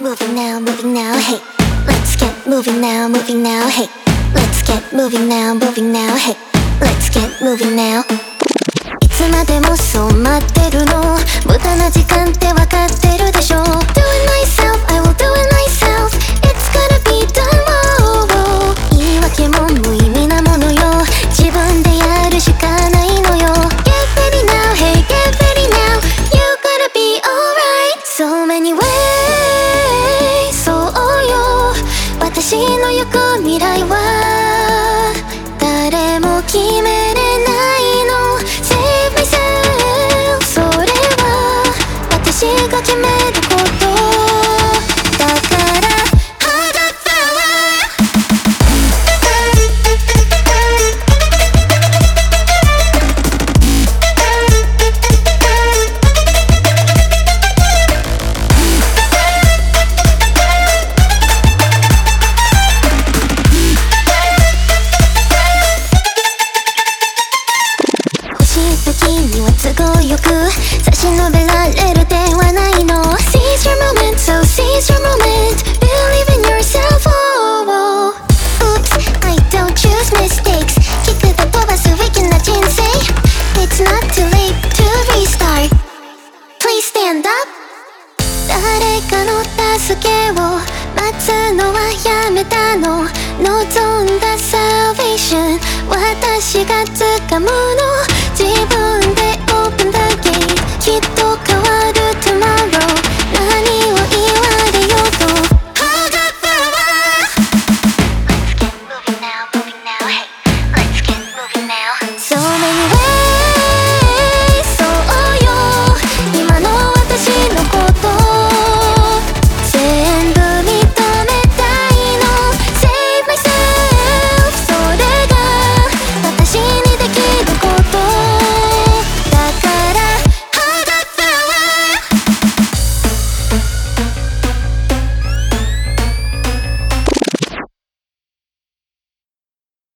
moving now, moving now, hey. Let's get moving now, moving now, hey. Let's get moving now, moving now, hey. Let's get moving now. いつまでもそう待ってるの無駄な時間ってわかってるでしょ Do it myself, I will do it myself. It's gonna be tomorrow. 言い訳も無意味なものよ自分でやるしかないのよ Get ready now, hey, get ready now. You gotta be alright. So many ways. そうよ私の行く未来は誰も決めれないの Save myself それは私が決めることだから Hold the flower 欲しい時には都合よく差し伸べられるではないの Seize your moment, so seize your moment. Believe in yourself, oh, oh. Oops, I don't choose mistakes 聞くと飛ばすウィキな人生 It's not too late to restart. Please stand up 誰かの助けを待つのはやめたの望んだ salvation 私が掴むの